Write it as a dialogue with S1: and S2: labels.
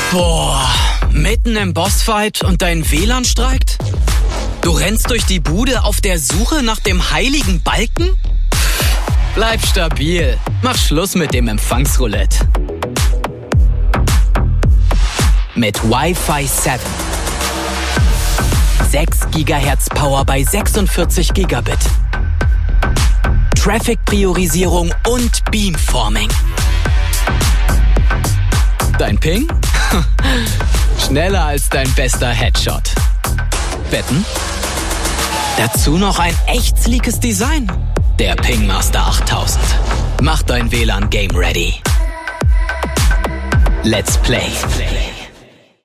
S1: Boah, mitten im Bossfight und dein WLAN streikt? Du rennst durch die Bude auf der Suche nach dem heiligen Balken? Bleib stabil. Mach Schluss mit dem Empfangsroulette. Mit Wi-Fi 7. 6 GHz Power bei 46 Gigabit. Traffic-Priorisierung und Beamforming. Dein Ping? Schneller als dein bester Headshot. Wetten? Dazu noch ein echt sleekes Design. Der Pingmaster 8000. Mach dein WLAN Game ready. Let's play.